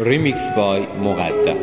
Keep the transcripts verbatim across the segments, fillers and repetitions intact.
ریمیکس بای مقدم.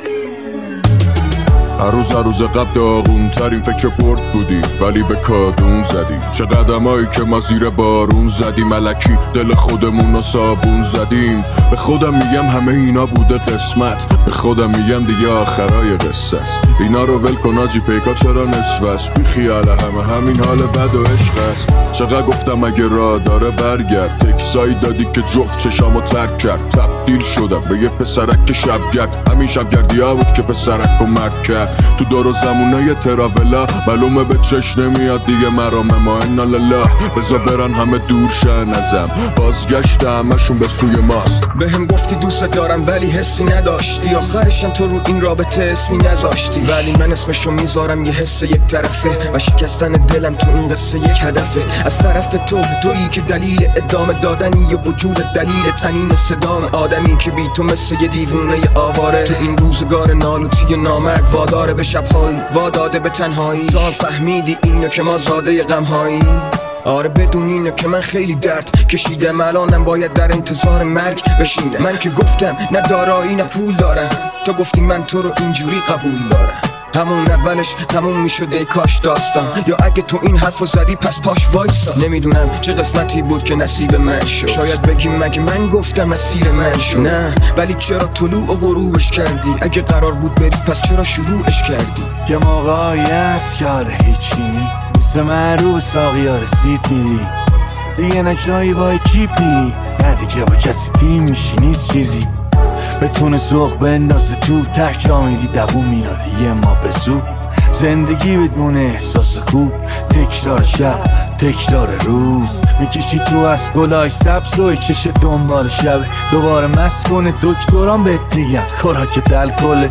هر روز هر روز قبل داغون ترین فکر برد بودی ولی به کادون زدی. چه قدمایی که ما زیر بارون زدیم، ملکی دل خودمون رو صابون زدیم. به خودم میگم همه اینا بوده قسمت، به خودم میگم دیگه آخرای قصه است. اینا رو ول کن آجی، پیکا چرا نصف است؟ بی خیال همه همین حال بد و عشق است. چقدر گفتم اگه راه داره برگرد، تکسایی دادی که جفت چشامو ترک کرد. تبدیل شدم به یه پسرک که شبگرد، همین شبگردی ها بود که پسرک و مرگ کرد. تو دور و زمونه تراولا معلومه به چش نمیاد دیگه مرامه ما انا لله. بذار برن همه دور شن ازم، بازگشت همشون به سوی ماست. به هم گفتی دوست دارم ولی حسی نداشتی، آخرشم تو رو این رابطه اسمی نذاشتی. ولی من اسمشو میذارم یه حس یک طرفه و شکستن دلم تو این قصه یک هدفه. از طرف تو تویی که دلیل ادامه دادنی و وجود دلیل تنین صدام آدمی که بی تو مثل یه دیوونه آواره تو این روزگار نالوتی نامرد واداره به شبهایی، واداده به تنهایی. تا فهمیدی اینو که ما زاده غمهایی. آره بدون اینو که من خیلی درد کشیدم، الانم باید در انتظار مرگ بشینم. من که گفتم نه دارایی نه پول دارم، تو گفتی من تو رو اینجوری قبول دارم. همون اولش تموم میشده کاش داستان، یا اگه تو این حرفو زدی پس پاش وایسا. نمیدونم چه قسمتی بود که نصیب من شد، شاید بگیم مگه من گفتم مسیر من شد. نه ولی چرا طلوع و غروبش کردی؟ اگه قرار بود بری پس چرا شروعش کردی؟ یه موقعی هست که آره هیچی نی مثل من رو به ساقی ها رسید میری دیگه، نه جایی با اکیپ نی، نه دیگه با کسی تیم میشی نیست چیزی. بتونه سوق بندازه تو ته جا میری دوون میاره یه ما به زود. زندگی بدون احساس خوب، تکرار شب تکرار روز. میکشی تو از گلای سبز و چش دنبال شبه، دوباره مست کنه دکتران بهت دیگن خوراک دل کله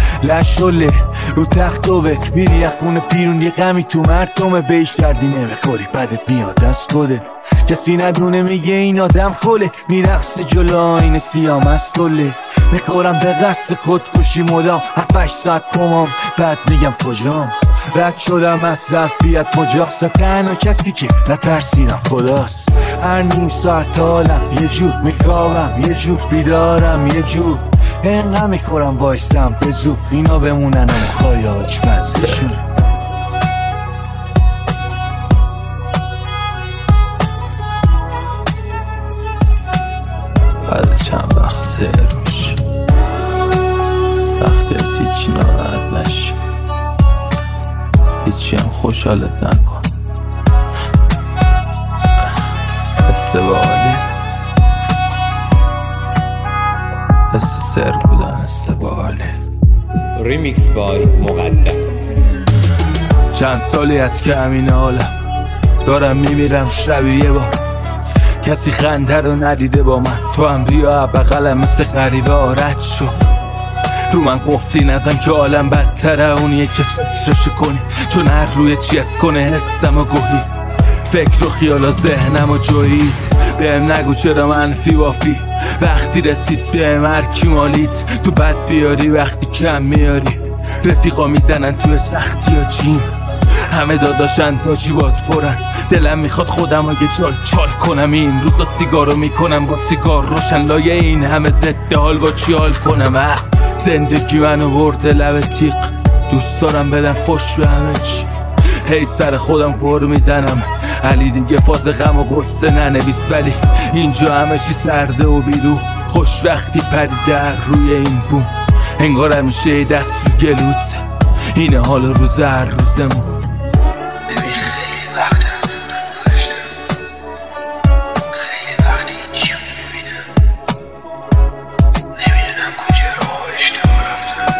لشوله رو تختوه. میری خونه پیرون یه غمی تو مرتومه، بهش دردی نمیخوری بعدت بیاد دست کده. کسی ندونه میگه این آدم خوله، میرقصه جلو آینه سیاه مستوله. میخورم به قصد خودکشی مدام هفتش ساعت کمام، بعد میگم کجام. رد شدم از ظرفیت مجاز، تنها کسی که نترسیدم خداست. هر نیم ساعت حالم یه جور، میخوابم یه جور، بیدارم یه جور. اینقدر میخورم وایسم به زود، اینا بمونن و خواهیاش منزشون. بعد چند وقت سه روش وقتی از هیچی ناراحت نشی، هیچی هم خوشحالت نکن. استبالی حس سر بودن استبالی. ریمیکس بای مقدم. چند سالی از که همین حالم دارم میمیرم شبیه با کسی خنده رو ندیده با من. تو هم بیا بغلم مثل غریبه رد شو. رو من قفلی نزن که عالم بدتره اونیه که فکرشو کنی، چون هر روی چی از کنه حسم و گوهی. فکر و خیال و ذهنم و جوهید، بهم نگو چرا منفی وافی. وقتی رسید بهم هرکی مالید، تو بد بیاری وقتی کم میاری. رفیقا میزنن توی سختی یا چین، همه داداشن تا جیبات پرن. دلم میخواد خودم رو یه جال چال کنم، این روزا سیگارو میکنم با سیگار روشن. لایه این همه ضد حال با چی حال کنم؟ اه زندگی منو برده لب تیغ، دوست دارم بدم فش به همه چی. هی سر خودم پر میزنم علی دیگه فاز غم و غصه ننویس، ولی اینجا همه چی سرده و بیرو. خوشبختی پریده در روی این بوم، انگار همیشه دست رو گلوت. اینه حال روز هر روزمون. ببین خیلی وقت از اونم گذشته، خیلی وقتی هیچی رو نمیبینم، نمیدونم کجا راه اشتباه رفتم.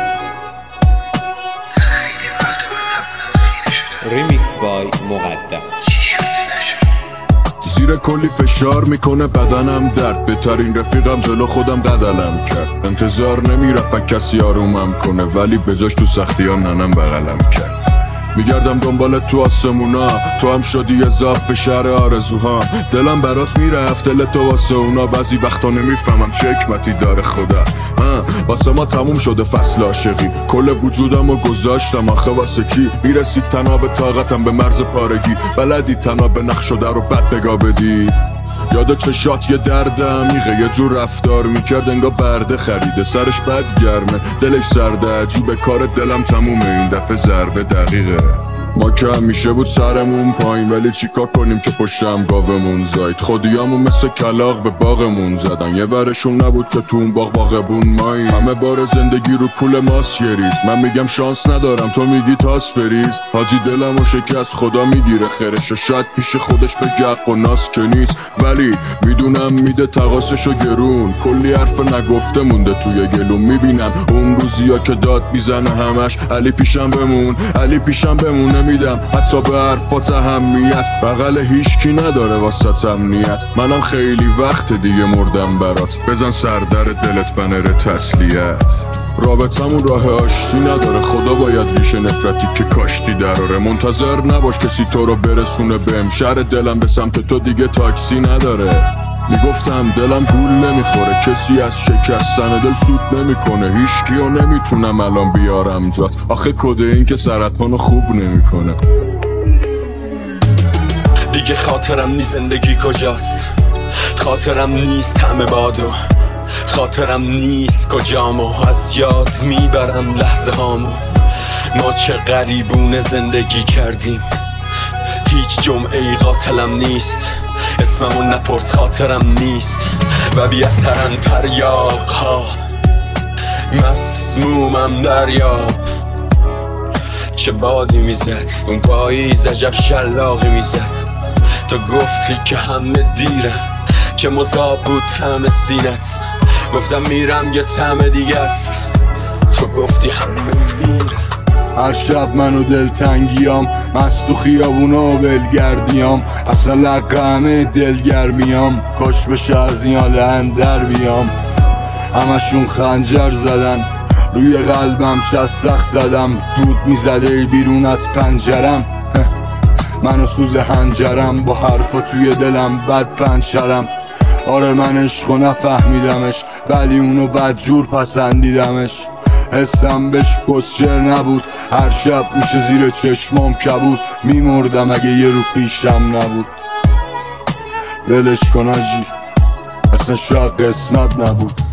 خیلی وقت من نبودم خیلی شدم. ریمیکس بای مقدم. چی شد که نشد؟ زیر کلی فشار میکنه بدنم درد، بهترین رفیقم جلو خودم قدلم کرد. انتظار نمیرفت کسی آرومم کنه، ولی بجاش تو سختی ها ننم بغلم کرد. میگردم دنبالت تو آسمونا، تو هم شدی اضافه شهر آرزوهام. دلم برات میرفت دل تو واسه اونا، بعضی وقتا نمیفهمم چه حکمتی داره خدا. ها واسه ما تموم شده فصل عاشقی، کل وجودم رو گذاشتم آخه واسه کی؟ میرسید تنها به طاقتم به مرز پارگی، بلدی تنها به نقش شده رو بد نگاه بدی. یاد چشات یه درد عمیقه، یه جور رفتار میکرد انگار برده خریده، سرش بد گرمه دلش سرده، عجیبه کار دلم تمومه این دفعه ضربه دقیقه. ما که همیشه بود سرمون پایین، ولی چیکار کنیم که پشتم گاومون زاید، خودیامون مثل کلاغ به باغمون زدن، یه ورشون نبود که تو اون باغ باغبون مایی، همه بار زندگی رو کول ماست یه ریز، من میگم شانس ندارم تو میگی تاس بریز، حاجی دلم و شکست خدا میگیره خیرش، شاید پیش خودش به گق و ناس که نیست، ولی میدونم میده تقاسشو گرون، کلی حرف نگفته مونده توی گلوم، میبینم اون روزیا که داد میزنه همش علی پیشم بمون علی پیشم بمون، نمیدم حتی به حرفات اهمیت، بغل هیچکی نداره واسه امنیت، منم خیلی وقت دیگه مردم برات، بزن سردر دلت بنر تسلیت، رابطمون راه آشتی نداره، خدا باید ریشه نفرتی که کاشتی دراره، منتظر نباش کسی تو رو برسونه بهم، شهر دلم به سمت تو دیگه تاکسی نداره، میگفتم دلم گول نمیخوره، کسی از شکستن دل سود نمیکنه، هیچکیو نمیتونم الان بیارم جات، آخه کده این که سرطانو خوب نمیکنه. دیگه خاطرم نیست زندگی کجاست، خاطرم نیست همه بادو، خاطرم نیست کجامو، از یاد میبرم لحظه هامو، ما چه غریبونه زندگی کردیم، هیچ جمعه ای قاتلم نیست، اسممون نپرس خاطرم نیست، و بی اثرن تریاق ها مسمومم دریاب، چه بادی میزد اون پاییز عجب شلاقی میزد، تو گفتی که همه دیرم، چه مذاب بود طعم سینت، گفتم میرم یه طعم دیگه است، تو گفتی همه میرم. هر شب منو دلتنگیام، مست تو خیابونا بلگردیام، اصلا لقه همه دلگرمیام، کاش بشه از این حال اندر بیام، همشون خنجر زدن روی قلبم، چستخ زدم دود میزده بیرون از پنجرم، منو سوز هنجرم با حرفا توی دلم بد پنچرم، آره من عشقو نفهمیدمش ولی اونو بدجور پسندیدمش، حسم بهش کسچر نبود، هر شب میشه زیر چشمام کبود، میمردم اگه یه رو پیشم نبود، ولش کن آجی اصلا شاید قسمت نبود.